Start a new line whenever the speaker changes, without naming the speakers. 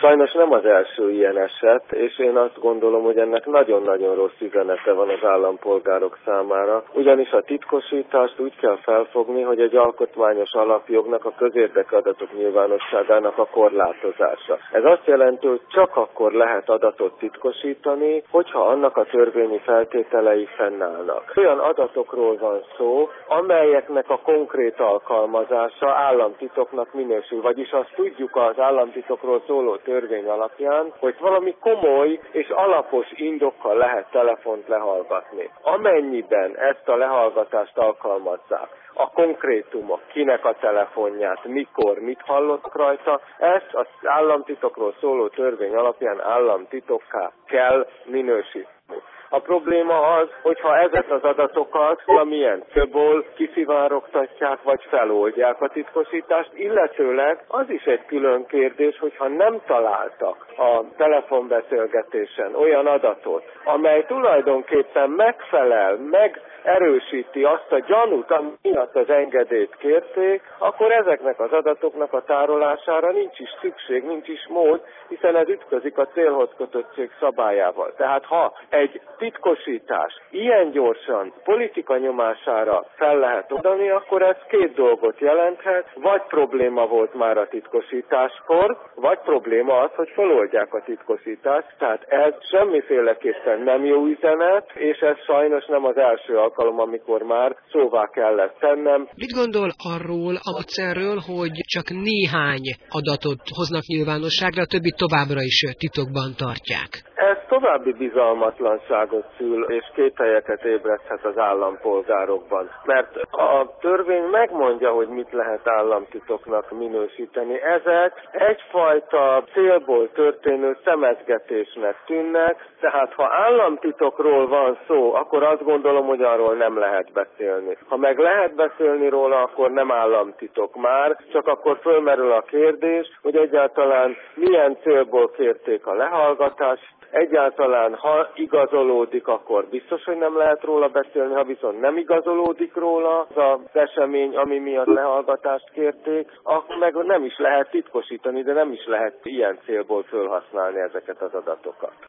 Sajnos nem az első ilyen eset, és én azt gondolom, hogy ennek nagyon-nagyon rossz üzenete van az állampolgárok számára, ugyanis a titkosítást úgy kell felfogni, hogy egy alkotmányos alapjognak, a közérdekű adatok nyilvánosságának a korlátozása. Ez azt jelenti, hogy csak akkor lehet adatot titkosítani, hogyha annak a törvényi feltételei fennállnak. Olyan adatokról van szó, amelyeknek a konkrét alkalmazása államtitoknak minősül, vagyis azt tudjuk az államtitokról szóló törvény alapján, hogy valami komoly és alapos indokkal lehet telefont lehallgatni. Amennyiben ezt a lehallgatást alkalmazzák, a konkrétumok, kinek a telefonját, mikor, mit hallottak rajta, ezt az államtitokról szóló törvény alapján államtitokká kell minősíteni. A probléma az, hogyha ezek az adatokat valamilyen célból kiszivárogtatják vagy feloldják a titkosítást, illetőleg az is egy külön kérdés, hogyha nem találtak a telefonbeszélgetésen olyan adatot, amely tulajdonképpen megfelel, megerősíti azt a gyanút, ami miatt az engedélyt kérték, akkor ezeknek az adatoknak a tárolására nincs is szükség, nincs is mód, hiszen ez ütközik a célhoz kötöttség szabályával. Tehát ha egy titkosítás ilyen gyorsan politika nyomására fel lehet oldani, akkor ez két dolgot jelenthet, vagy probléma volt már a titkosításkor, vagy probléma az, hogy feloldják a titkosítást. Tehát ez semmiféleképpen nem jó üzenet, és ez sajnos nem az első alkalom, amikor már szóvá kellett tennem.
Mit gondol arról a módszerről, hogy csak néhány adatot hoznak nyilvánosságra, a többit továbbra is titokban tartják?
Ez további bizalmatlanságot szül, és kételyeket ébreszthet az állampolgárokban. Mert a törvény megmondja, hogy mit lehet államtitoknak minősíteni. Ezek egyfajta célból történő szemezgetésnek tűnnek, tehát ha államtitokról van szó, akkor azt gondolom, hogy arról nem lehet beszélni. Ha meg lehet beszélni róla, akkor nem államtitok már, csak akkor fölmerül a kérdés, hogy egyáltalán milyen célból kérték a lehallgatást. Egyáltalán, ha igazolódik, akkor biztos, hogy nem lehet róla beszélni, ha viszont nem igazolódik róla az esemény, ami miatt lehallgatást kérték, akkor meg nem is lehet titkosítani, de nem is lehet ilyen célból felhasználni ezeket az adatokat.